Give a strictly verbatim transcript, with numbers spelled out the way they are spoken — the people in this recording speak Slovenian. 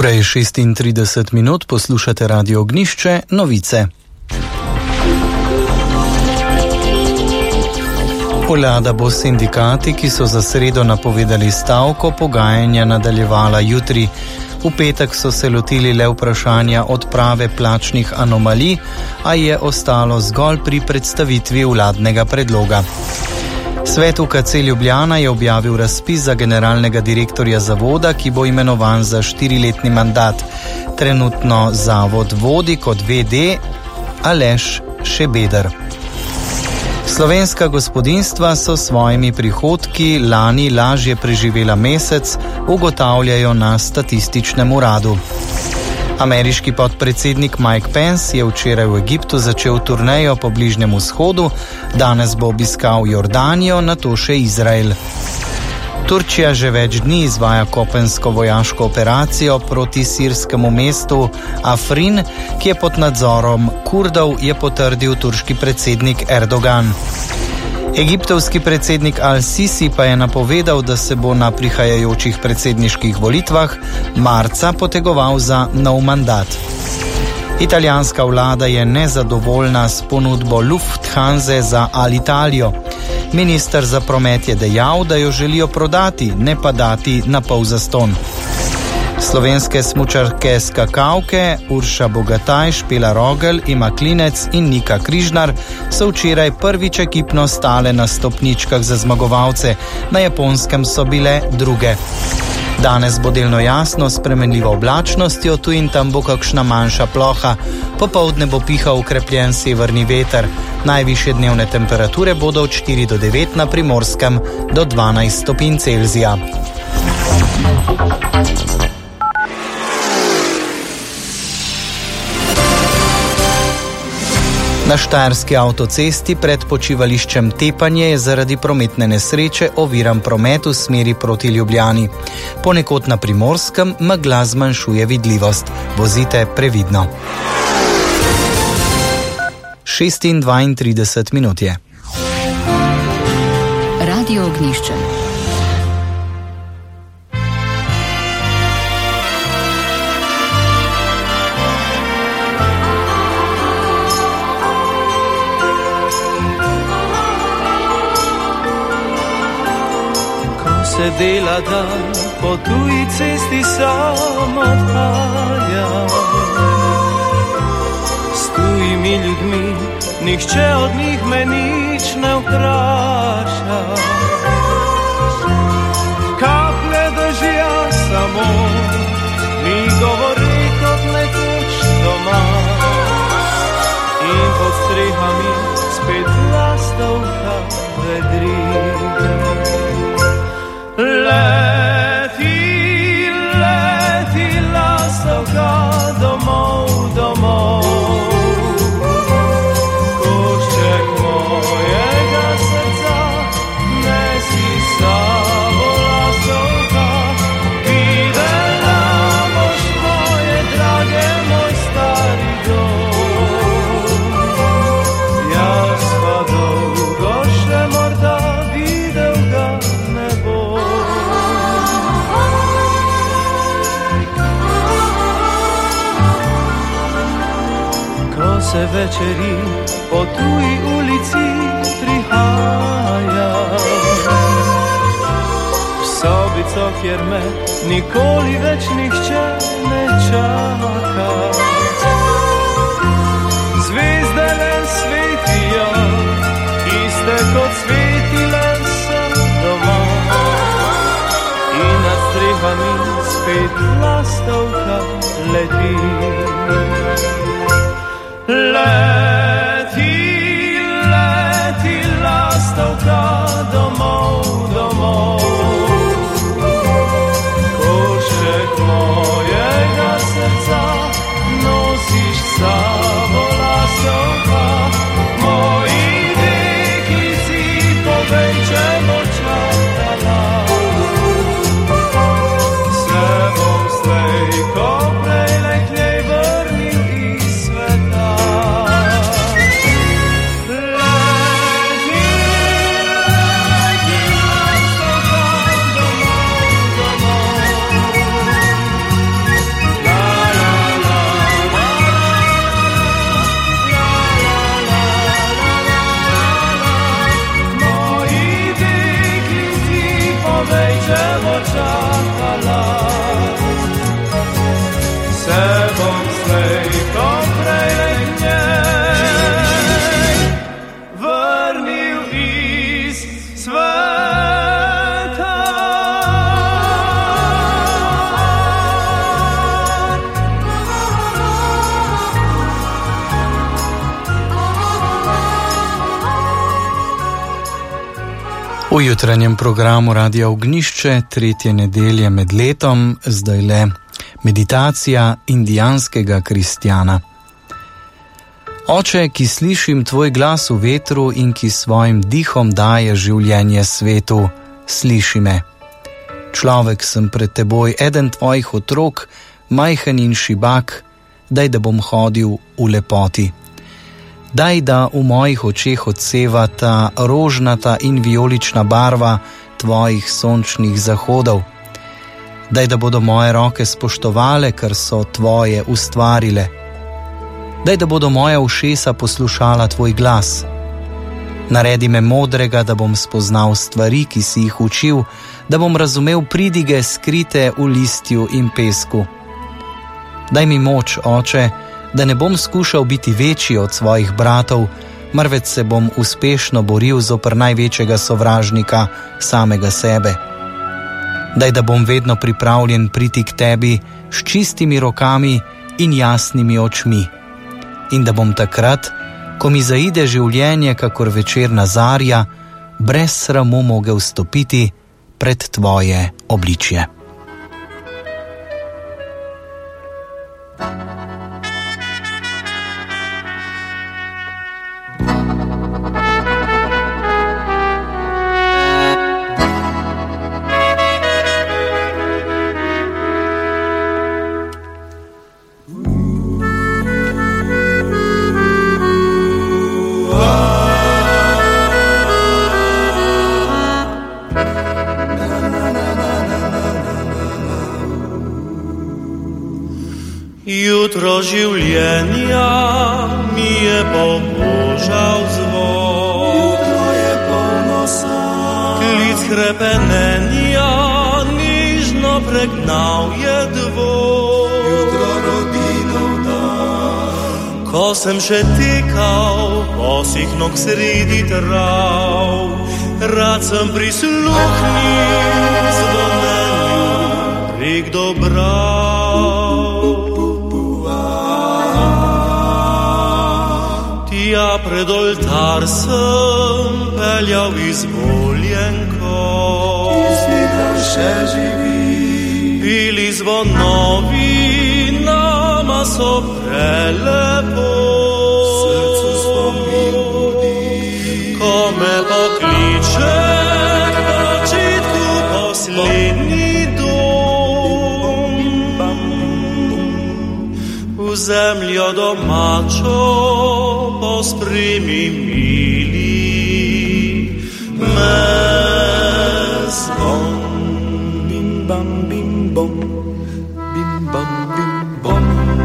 Ura je šestintrideset minut, poslušate Radio Ognjišče, novice. Vlada bo s sindikati, ki so za sredo napovedali stavko, pogajanja nadaljevala jutri. V petek so se lotili le vprašanja odprave plačnih anomalij, a je ostalo zgolj pri predstavitvi vladnega predloga. Svet U K C Ljubljana je objavil razpis za generalnega direktorja zavoda, ki bo imenovan za štiriletni mandat. Trenutno zavod vodi kot ve de Aleš Šebeder. Slovenska gospodinjstva so s svojimi prihodki lani lažje preživela mesec, ugotavljajo na statističnem uradu. Ameriški podpredsednik Mike Pence je včeraj v Egiptu začel turnejo po Bližnjem vzhodu, danes bo obiskal Jordanijo, nato še Izrael. Turčija že več dni izvaja kopensko vojaško operacijo proti sirskemu mestu Afrin, ki je pod nadzorom Kurdov, je potrdil turški predsednik Erdogan. Egiptovski predsednik Al-Sisi pa je napovedal, da se bo na prihajajočih predsedniških volitvah marca potegoval za nov mandat. Italijanska vlada je nezadovoljna s ponudbo Lufthanse za Alitalia. Minister za promet je dejal, da jo želijo prodati, ne pa dati na pol zastonj. Slovenske smučarke skakalke Urša Bogataj, Špela Rogel, Ima Klinec in Nika Križnar so včeraj prvič ekipno stale na stopničkah za zmagovalce, na Japonskem so bile druge. Danes bo delno jasno, s spremenljivo oblačnostjo, tu in tam bo kakšna manjša ploha. Popoldne bo pihal okrepljen severni veter. Najvišje dnevne temperature bodo od štiri do devet, na Primorskem do dvanajst stopinj Celzija. Na štajerski avtocesti pred počivališčem Tepanje je zaradi prometne nesreče oviran promet v smeri proti Ljubljani. Ponekod na Primorskem megla zmanjšuje vidljivost. Vozite previdno. šestindvaintrideset minut je. Radio Ognjišče. Se dela dan, po tuji cesti sam odhaja. S tujimi ljudmi, nihče od njih me nič ne vpraša. Kaplje dežja samo mi govori kot nekoč doma. In pod strehami spet lastovka vedri. Leti, leti, lastovka domov, domov. Košček mojega srca, nesi sabo lastovka. Videla boš moje drage, moj stari dom. Jaz pa dolgo še morda videl ga ne bo. Se večeri po tuji ulici prihaja, v sobico, kjer me nikoli več nihče ne čaka. Zvezde le svetijo, iste kot svetile sem doma. In nad strehami spet lastovka leti. Leti, leti, lastovka domov, domov. Košček mojega srca nosiš s sabo, lastovka. Moji deki si povej, če bo čakala. Se bom slej, ko prej le k njej vrnil iz sveta. se bom slej, ko prej njej vrnil iz sveta. V jutranjem programu Radia Ognjišče, tretje nedelje med letom, zdaj le meditacija indijanskega kristjana. Oče, ki slišim tvoj glas v vetru in ki svojim dihom daje življenje svetu, sliši me. Človek sem pred teboj, eden tvojih otrok, majhen in šibak, daj, da bom hodil v lepoti. Daj, da v mojih očeh odseva ta rožnata in vijolična barva tvojih sončnih zahodov. Daj, da bodo moje roke spoštovale, kar so tvoje ustvarile. Daj, da bodo moja ušesa poslušala tvoj glas. Naredi me modrega, da bom spoznal stvari, ki si jih učil, da bom razumel pridige skrite v listju in pesku. Daj mi moč, Oče, da ne bom skušal biti večji od svojih bratov, marveč se bom uspešno boril zoper največjega sovražnika, samega sebe. Daj, da bom vedno pripravljen priti k tebi s čistimi rokami in jasnimi očmi. In da bom takrat, ko mi zaide življenje kakor večerna zarja, brez sramu mogel stopiti pred tvoje obličje. Jutro življenja mi je pobožal zvon. Jutro je polno san. Klic hrepenenja nižno pregnal je dvor. Jutro rodinov dan. Ko sem še tekal bosih nog sredi trav, rad sem prisluhnil zvonenju prek Dobrav. Ja, pred oltar sem peljal izvoljenko, tisti dan še živi. Bili zvonovi nama so prelepo, srcu spomin budi. Ko me pokliče k začetku poslednji dom, v zemljo domačo pospremi mili me.